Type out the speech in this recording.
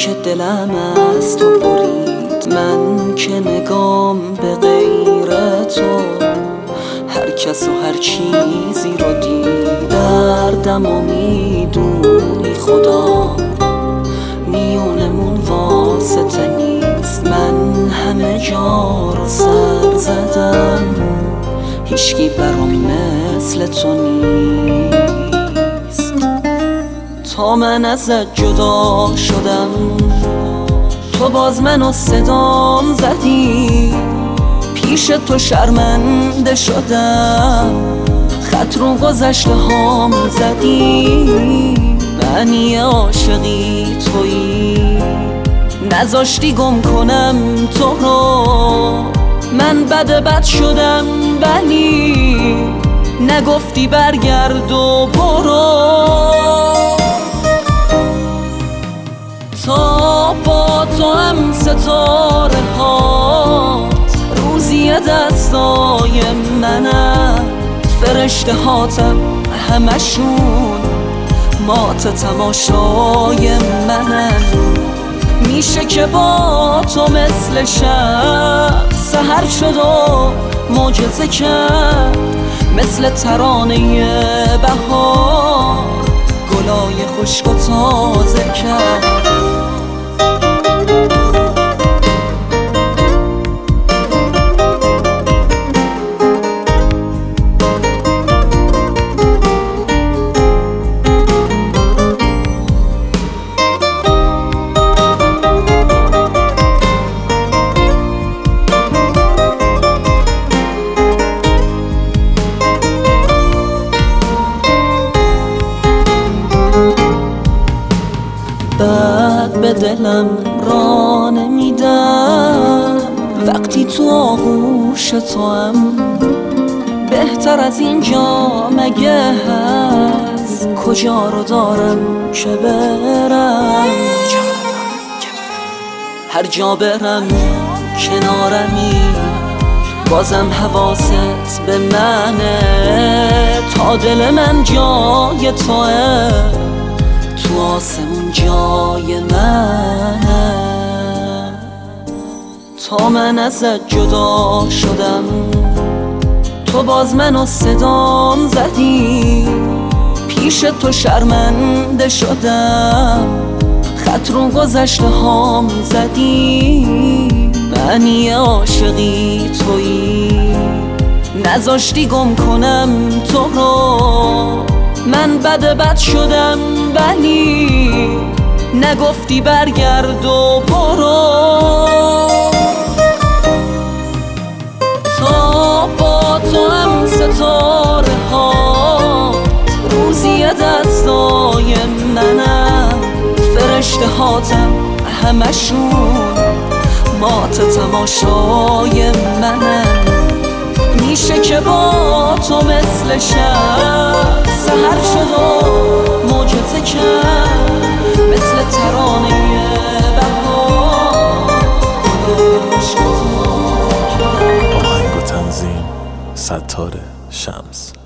که دلم از تو برید، من که نگام به غیر تو، هر کس و هر چیزی رو دید، دردم و میدونی خدا، میونمون واسطه نیست، من همه جا رو سر زدم، هیچکی برام مثل تو نیست. تا من ازت جدا شدم تو باز منو صدام زدی، پیش تو شرمنده شدم، خط رو گذشته هام زدی، من یه عاشقی تویی، نذاشتی گم کنم تو رو، من بد شدم ولی نگفتی برگرد و برو. تا با تو هم ستاره هات روزی دستای منم، فرشته هاتم همشون مات تماشای منم، میشه که با تو مثل شب سحر شد و معجزه کرد، مثل ترانه بهار گلای خشک و تازه کرد. بعد به دلم را نمیدم وقتی تو آغوش تو هم، بهتر از اینجا مگه هست، کجا رو دارم که برم، هر جا برم کنارمی، بازم حواست به منه، تا دل من جای توه، تو آسمون جای منه. تا من ازت جدا شدم تو باز منو صدام زدی، پیش تو شرمنده شدم، خط رو گذشته هام زدی، من یه عاشقی تویی، نذاشتی گم کنم تو رو، من بد شدم ولی نگفتی برگرد و برو. تا با تو هم ستاره ها روزی دستای منم، فرشته هاتم همشون مات تماشای منم، میشه که با تو مثل شب سحر شد و معجزه کرد، مثل ترانه بهار آهنگ و تنظیم ستاره شمس.